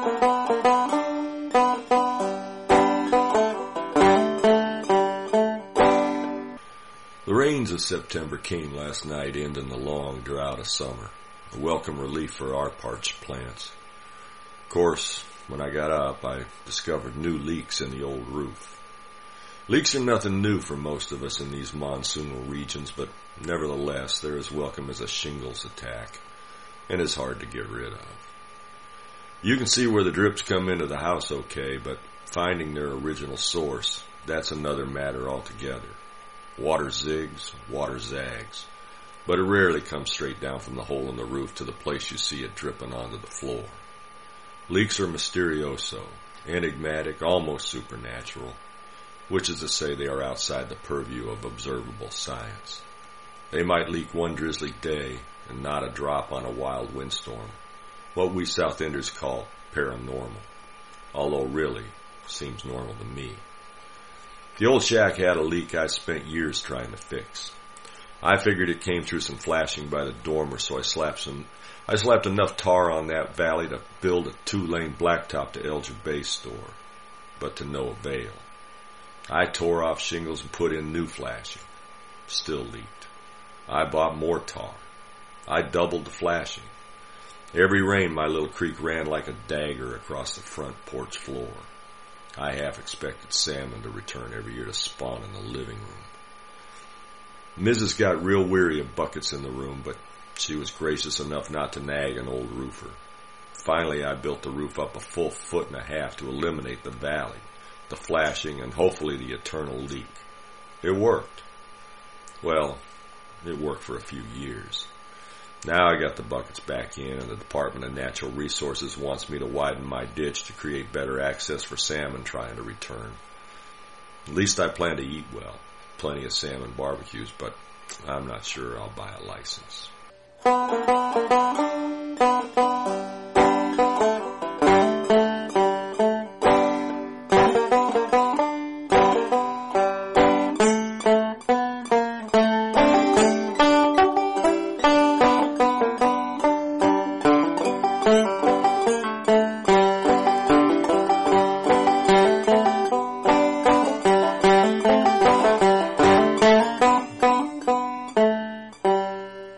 The rains of September came last night, ending the long drought of summer, a welcome relief for our parched plants. Of course, when I got up, I discovered new leaks in the old roof. Leaks are nothing new for most of us in these monsoonal regions, but nevertheless, they're as welcome as a shingles attack, and as hard to get rid of. You can see where the drips come into the house okay, but finding their original source, that's another matter altogether. Water zigs, water zags, but it rarely comes straight down from the hole in the roof to the place you see it dripping onto the floor. Leaks are mysterioso, enigmatic, almost supernatural, which is to say they are outside the purview of observable science. They might leak one drizzly day and not a drop on a wild windstorm, what we South Enders call paranormal, although really seems normal to me. The old shack had a leak I spent years trying to fix. I figured it came through some flashing by the dormer, so I slapped enough tar on that valley to build a 2-lane blacktop to Elgin Bay store, but to no avail. I tore off shingles and put in new flashing. Still leaked. I bought more tar. I doubled the flashing. Every rain my little creek ran like a dagger across the front porch floor. I half expected salmon to return every year to spawn in the living room. Mrs. got real weary of buckets in the room, but she was gracious enough not to nag an old roofer. Finally, I built the roof up a full 1.5 feet to eliminate the valley, the flashing, and hopefully the eternal leak. It worked. Well, it worked for a few years. Now I got the buckets back in, and the Department of Natural Resources wants me to widen my ditch to create better access for salmon trying to return. At least I plan to eat well. Plenty of salmon barbecues, but I'm not sure I'll buy a license.